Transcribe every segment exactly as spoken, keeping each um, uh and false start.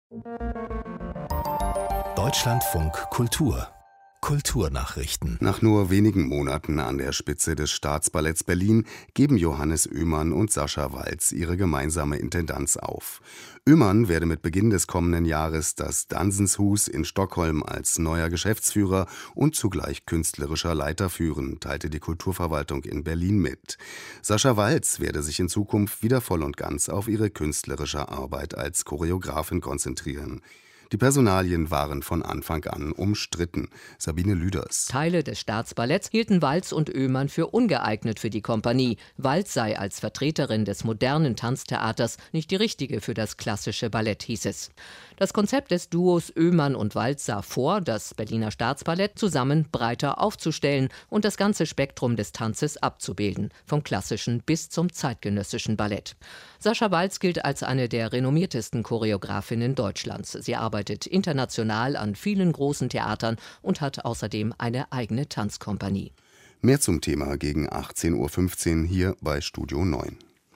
Deutschlandfunk Kultur Kulturnachrichten. Nach nur wenigen Monaten an der Spitze des Staatsballetts Berlin geben Johannes Oehmann und Sascha Waltz ihre gemeinsame Intendanz auf. Oehmann werde mit Beginn des kommenden Jahres das Dansenshus in Stockholm als neuer Geschäftsführer und zugleich künstlerischer Leiter führen, teilte die Kulturverwaltung in Berlin mit. Sascha Waltz werde sich in Zukunft wieder voll und ganz auf ihre künstlerische Arbeit als Choreografin konzentrieren. Die Personalien waren von Anfang an umstritten. Sabine Lüders. Teile des Staatsballetts hielten Waltz und Oehmann für ungeeignet für die Kompanie. Waltz sei als Vertreterin des modernen Tanztheaters nicht die richtige für das klassische Ballett, hieß es. Das Konzept des Duos Oehmann und Waltz sah vor, das Berliner Staatsballett zusammen breiter aufzustellen und das ganze Spektrum des Tanzes abzubilden, vom klassischen bis zum zeitgenössischen Ballett. Sascha Waltz gilt als eine der renommiertesten Choreografinnen Deutschlands. Sie arbeitet international an vielen großen Theatern und hat außerdem eine eigene Tanzkompanie. Mehr zum Thema gegen achtzehn Uhr fünfzehn hier bei Studio neun.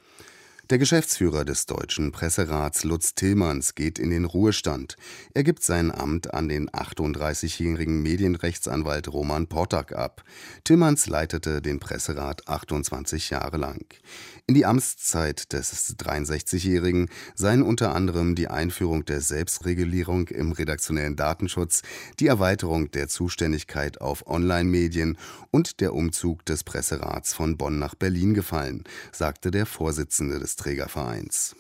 Der Geschäftsführer des Deutschen Presserats Lutz Tillmanns geht in den Ruhestand. Er gibt sein Amt an den achtunddreißigjährigen Medienrechtsanwalt Roman Portak ab. Tillmanns leitete den Presserat achtundzwanzig Jahre lang. In die Amtszeit des dreiundsechzigjährigen seien unter anderem die Einführung der Selbstregulierung im redaktionellen Datenschutz, die Erweiterung der Zuständigkeit auf Online-Medien und der Umzug des Presserats von Bonn nach Berlin gefallen, sagte der Vorsitzende des Trägervereins.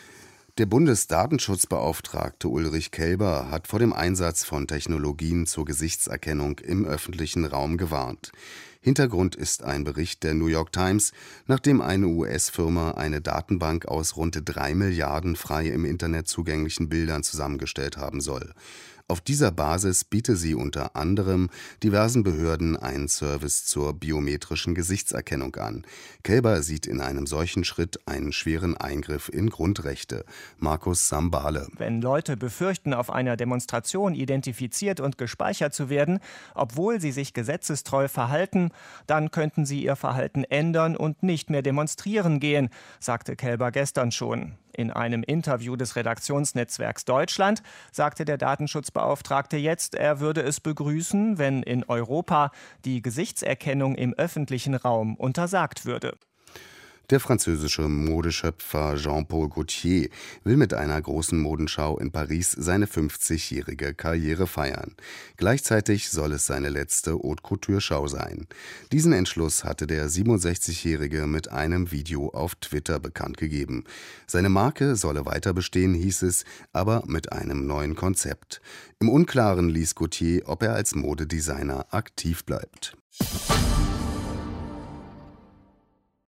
Der Bundesdatenschutzbeauftragte Ulrich Kelber hat vor dem Einsatz von Technologien zur Gesichtserkennung im öffentlichen Raum gewarnt. Hintergrund ist ein Bericht der New York Times, nachdem eine U S-Firma eine Datenbank aus rund drei Milliarden frei im Internet zugänglichen Bildern zusammengestellt haben soll. Auf dieser Basis biete sie unter anderem diversen Behörden einen Service zur biometrischen Gesichtserkennung an. Kelber sieht in einem solchen Schritt einen schweren Eingriff in Grundrechte. Markus Sambale. Wenn Leute befürchten, auf einer Demonstration identifiziert und gespeichert zu werden, obwohl sie sich gesetzestreu verhalten, dann könnten sie ihr Verhalten ändern und nicht mehr demonstrieren gehen, sagte Kelber gestern schon. In einem Interview des Redaktionsnetzwerks Deutschland sagte der Datenschutzbeauftragte jetzt, er würde es begrüßen, wenn in Europa die Gesichtserkennung im öffentlichen Raum untersagt würde. Der französische Modeschöpfer Jean-Paul Gaultier will mit einer großen Modenschau in Paris seine fünfzigjährige Karriere feiern. Gleichzeitig soll es seine letzte Haute-Couture-Schau sein. Diesen Entschluss hatte der siebenundsechzigjährige mit einem Video auf Twitter bekannt gegeben. Seine Marke solle weiter bestehen, hieß es, aber mit einem neuen Konzept. Im Unklaren ließ Gaultier, ob er als Modedesigner aktiv bleibt.